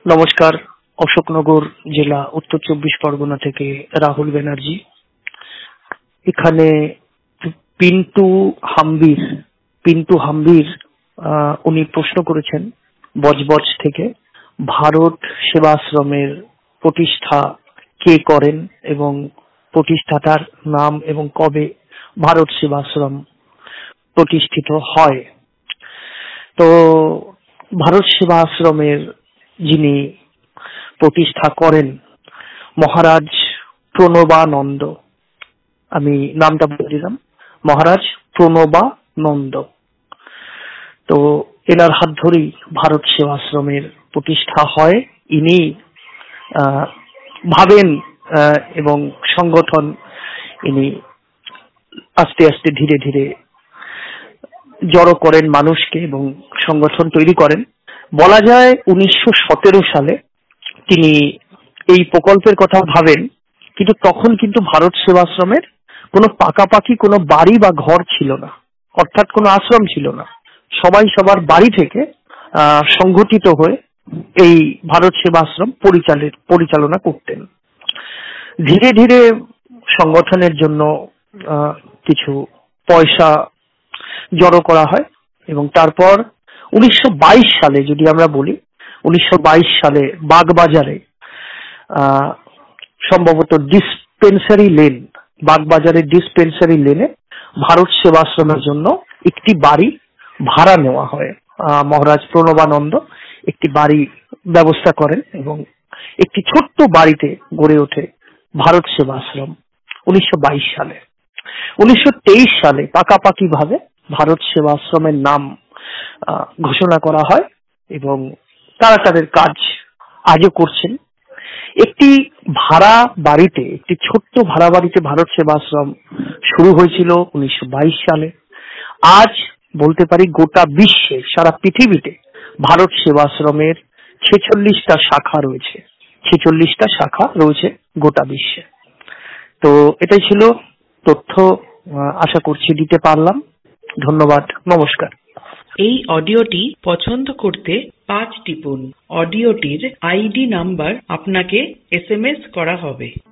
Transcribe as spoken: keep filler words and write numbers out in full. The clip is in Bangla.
নমস্কার, অশোকনগর জেলা উত্তর চব্বিশ পরগনা থেকে রাহুল ব্যানার্জি। এখানে পিন্টু হাম্বির পিন্টু হাম্বির আহ, উনি প্রশ্ন করেছেন বজবজ থেকে, ভারত সেবাশ্রমের প্রতিষ্ঠা কে করেন এবং প্রতিষ্ঠাতার নাম এবং কবে ভারত সেবাশ্রম প্রতিষ্ঠিত হয়। তো ভারত সেবা আশ্রমের যিনি প্রতিষ্ঠা করেন মহারাজ প্রণবানন্দ, আমি নামটা বলে দিলাম, মহারাজ প্রণবানন্দ। তো এনার হাত ধরেই ভারত সেবাশ্রমের প্রতিষ্ঠা হয়। ইনি আহ, ভাবেন আহ, এবং সংগঠন ইনি আস্তে আস্তে ধীরে ধীরে জড়ো করেন মানুষকে এবং সংগঠন তৈরি করেন। বলা যায় উনিশশো সতেরো সালে তিনি এই প্রকল্পের কথা ভাবেন, কিন্তু তখন কিন্তু ভারত সেবাশ্রমের কোনো পাকাপাকি কোনো বাড়ি বা ঘর ছিল না, অর্থাৎ কোনো আশ্রম ছিল না। সবাই সবার বাড়ি থেকে আহ সংগঠিত হয়ে এই ভারত সেবাশ্রম পরিচালিত পরিচালনা করতেন। ধীরে ধীরে সংগঠনের জন্য আহ কিছু পয়সা জড়ো করা হয় এবং তারপর উনিশশো বাইশ সালে যদি আমরা বলি, উনিশশো বাইশ সালে বাগবাজারে আহ সম্ভবত ডিসপেন্সারি লেন বাগবাজারের ডিসপেন্সারি লেনে ভারত সেবাশ্রমের জন্য একটি বাড়ি ভাড়া নেওয়া হয়। আহ মহারাজ প্রণবানন্দ একটি বাড়ি ব্যবস্থা করেন এবং একটি ছোট্ট বাড়িতে গড়ে ওঠে ভারত সেবাশ্রম উনিশশো বাইশ সালে। উনিশশো তেইশ সালে পাকাপাকি ভাবে ভারত সেবাশ্রমের নাম ঘোষণা করা হয় এবং তারা তাদের কাজ আজও করছেন। একটি ভাড়া বাড়িতে, একটি ছোট্ট ভাড়া বাড়িতে ভারত সেবাশ্রম শুরু হয়েছিল উনিশশো বাইশ সালে। আজ বলতে পারি গোটা বিশ্বে, সারা পৃথিবীতে ভারত সেবাশ্রমের ছেচল্লিশটা শাখা রয়েছে ছেচল্লিশটা শাখা রয়েছে গোটা বিশ্বে। তো এটাই ছিল তথ্য, আশা করছি দিতে পারলাম। ধন্যবাদ, নমস্কার। এই অডিওটি পছন্দ করতে পাঁচ টিপুন। অডিওটির আইডি নাম্বার আপনাকে এস এম এস করা হবে।